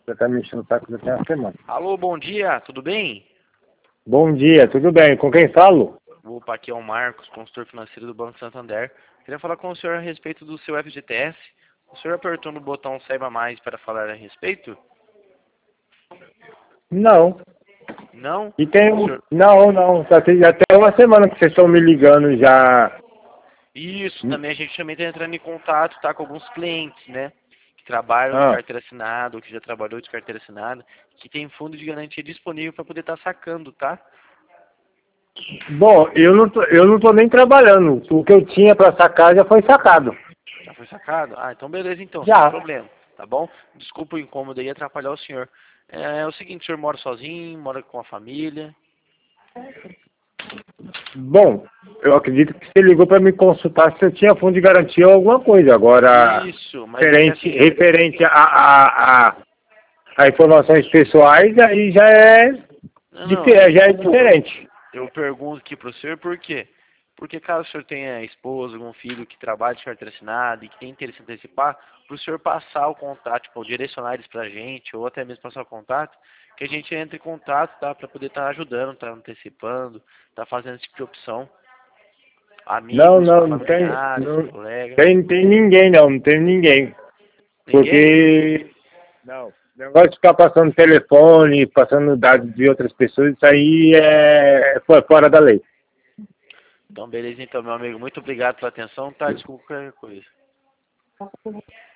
Você tá me enchendo o saco já tem uma semana. Alô, bom dia, tudo bem? Bom dia, tudo bem? Com quem falo? Opa, aqui é o Marcos, consultor financeiro do Banco Santander. Queria falar com o senhor a respeito do seu FGTS. O senhor apertou no botão Saiba Mais para falar a respeito? Não. Não? E tem O um... senhor... Não. Já tem uma semana que vocês estão me ligando já. Isso, também a gente também está entrando em contato, tá, com alguns clientes, né? Que trabalham de Ah. carteira assinada, ou que já trabalhou de carteira assinada, que tem fundo de garantia disponível para poder estar sacando, tá? Bom, eu não tô nem trabalhando. O que eu tinha para sacar já foi sacado. Já foi sacado? Ah, então beleza então, sem Já. problema, tá bom? Desculpa o incômodo aí atrapalhar o senhor. É o seguinte, o senhor mora sozinho, mora com a família? Bom, eu acredito que você ligou para me consultar se eu tinha fundo de garantia ou alguma coisa. Agora, Isso, mas é que referente, assim... referente a informações pessoais, aí Não, já é diferente. eu pergunto aqui pro senhor por quê? Porque caso o senhor tenha esposa, algum filho que trabalha de carteira assinada e que tem interesse em antecipar, pro senhor passar o contato, tipo, direcionar eles pra gente, ou até mesmo passar o contato, que a gente entre em contato, tá? Pra poder estar ajudando, tá antecipando, tá fazendo esse tipo de opção. Não, Amigos, não, familiares, não colegas. tem ninguém, não tem ninguém. Ninguém? Porque, não, o negócio de ficar passando telefone, passando dados de outras pessoas, isso aí foi fora da lei. Então, beleza, então, meu amigo. Muito obrigado pela atenção, tá? Desculpa qualquer coisa.